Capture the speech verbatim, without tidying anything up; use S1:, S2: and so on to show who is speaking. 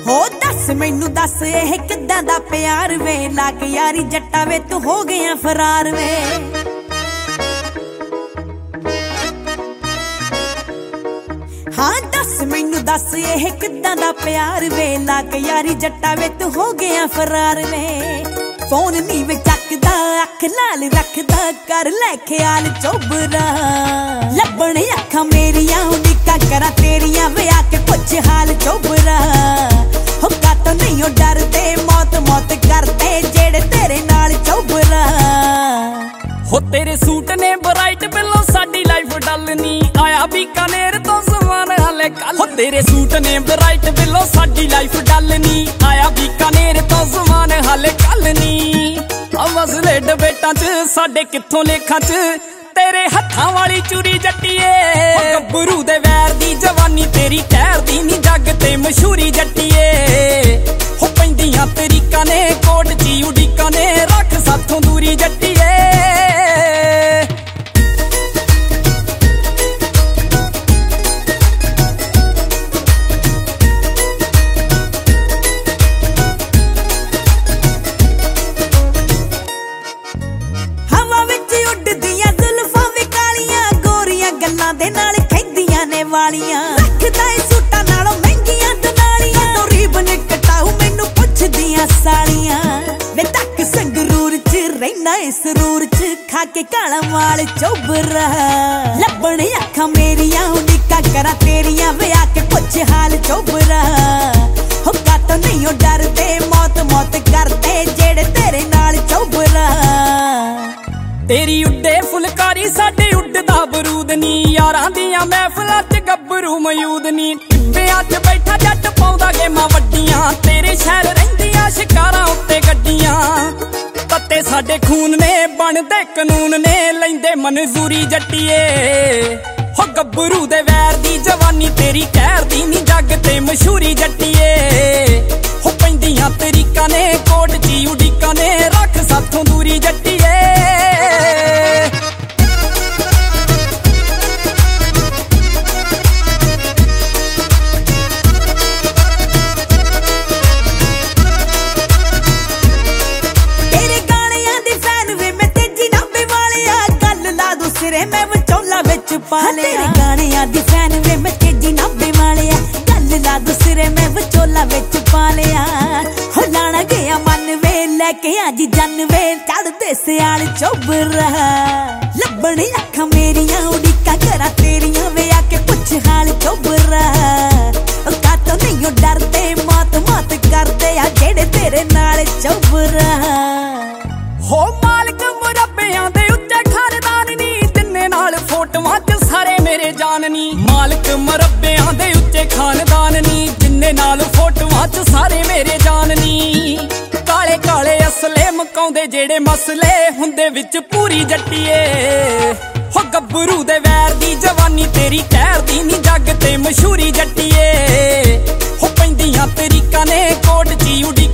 S1: हो दस मैनू दस यह किदां दा प्यार वे, लाग यारी जट्टा वे तू हो गया फरार वे। हाँ दस मैनू दस यह किदां दा प्यार वे, लाग यारी जट्टा वे तू हो गया फरार वे। फोन नी वे चकदा अख लाल रखदा, कर लै ख्याल चोबरा। लब्बण अखां मेरियां उड़ीकां करा तेरियां, वे आके पुछ हाल चोबरा। हो कातों नहीं हो डरदे, मौत मौत करदे जेड़े तेरे नाल चोबरा।
S2: हो तेरे सूट ने ब्राइट बिलो साडी लाइफ डलनी, आया बीकानेर तो समान हाले कल। हो तेरे सूट ने ब्राइट बिलो साडी लाइफ डलनी, आया बीकानेर तो समान हाले कल नी। मसले डबेटां च साडे कित्थों लेखां च, तेरे हत्थां वाली चूरी जट्टीए। गब्बरू दे वैर दी जवानी तेरी कहर दी नी, जग ते मशहूरी जट्टीए। हो पैंदियां तरीकां ने कोट ची उड़ीकां ने, रख साथों दूरी जट्टीए।
S1: दे नाल खैंदियां ने वालियां, रखदा ए सूटां नालों महंगियां दनालियां। तो रीबन कटाऊ मैनू पुछदियां सालियां, वे तक संगरूर च रहना ए सरूर च, खा के काला माल चोबरा। लब्बण अखां मेरियां उड़ीकां करा तेरियां, वे आके पुछ हाल चोबरा। हो कातों नहीं हो डरदे, मौत मौत करदे जेड़े तेरे नाल चोबरा।
S2: तेरी उड्डे फुलकारी साडे उड्डदा बरूद नी, यारां दियां महफिलां च गब्बरू मयूद नी। टिब्बियां च बैठा जट पाउंदा गेमां वड्डियां, तेरे शहर रहिंदियां शिकारां उत्ते गड्डियां। तत्ते साडे खून ने बनदे कानून ने, लैंदे मंजूरी जट्टीए। हो गब्बरू दे वैर दी जवानी तेरी कहर दी नी, जग ते मशहूरी जट्टीए। हो पैंदियां तरीकां ने कोट ची उड़ीकां ने, रख साथों दूरी जट्टीए। मैं विचोला विच पा लिया, तेरे गाणियां दी फैन वे मैं तेजी नाभे वालिया। गल ला दूसरे मैं विचोला विच पा लिया। हो लाना गया मन वे लेके आजी जन वे, चढ़दे सियाल चोबरा। लब्बण अखां मेरियां उड़ीकां करा तेरियां, वे आके पुछ हाल चोबरा। कातों नहीं हो डरदे, मौत मौत करदे आ जेड़े तेरे नाल चोबरा। हो मालिक मुरब्बियां दे उच्चे खानदान नी, तिन्ने नाल फोटोआं च सारे मेरे जान नी। मालिक मुरब्बियां दे उच्चे खानदान नी, जिन्ने नाल फोटोआं च सारे मेरे जान नी। काले काले असले मुकाउंदे जेड़े मसले हुंदे विच पूरी जट्टीए। हो गब्बरू दे वैर दी जवानी तेरी कहर दी नी, जग ते मशहूरी जट्टीए। हो पैंदियां तरीकां ने कोट ची उड़ी